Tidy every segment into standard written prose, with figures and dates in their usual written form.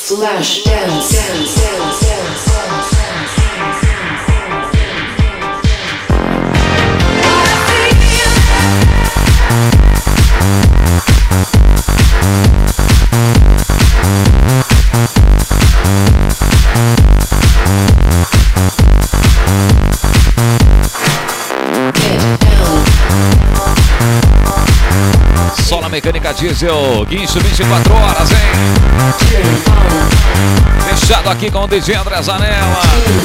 Flash dance. Sola Mecânica Diesel, guincho 24 horas, hein? Fechado aqui com o DJ André Zanella.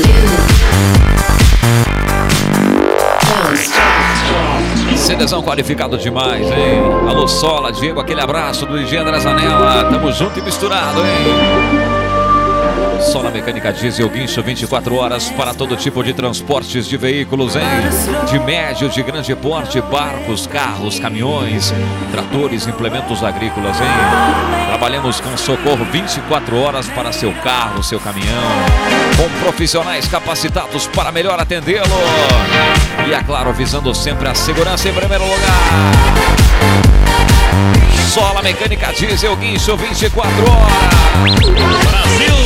CDzão qualificado demais, hein? Alô Sola, Diego, aquele abraço do DJ André Zanella. Tamo junto e misturado, hein? Sola Mecânica Diesel, guincho 24 horas para todo tipo de transportes de veículos, hein? De médio, de grande porte, barcos, carros, caminhões, tratores, implementos agrícolas, hein? Trabalhamos com socorro 24 horas para seu carro, seu caminhão, com profissionais capacitados para melhor atendê-lo. E é claro, visando sempre a segurança em primeiro lugar. Sola Mecânica Diesel, guincho 24 horas. Brasil!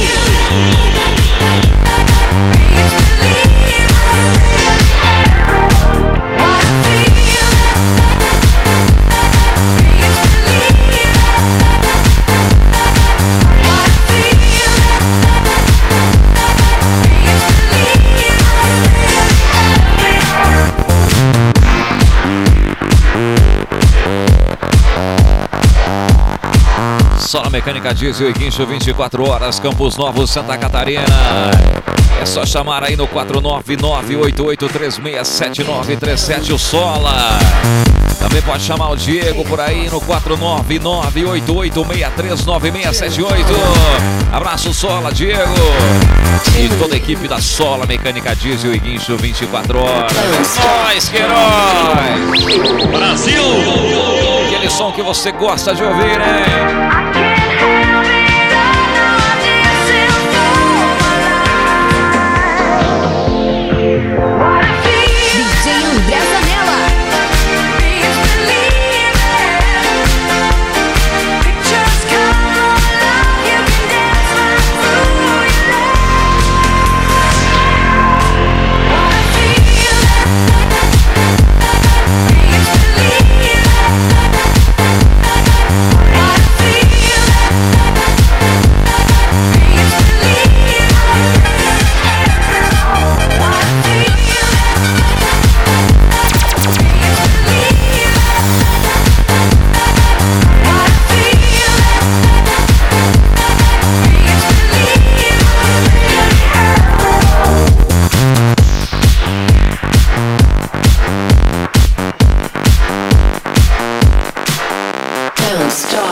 Sola Mecânica Diesel e guincho 24 horas, Campos Novos, Santa Catarina. É só chamar aí no 49988367937 o Sola. Também pode chamar o Diego por aí no 49988639678. Abraço Sola, Diego. E toda a equipe da Sola Mecânica Diesel e guincho 24 horas. Nós, Queiroz! Brasil! Aquele som que você gosta de ouvir, hein? Stop.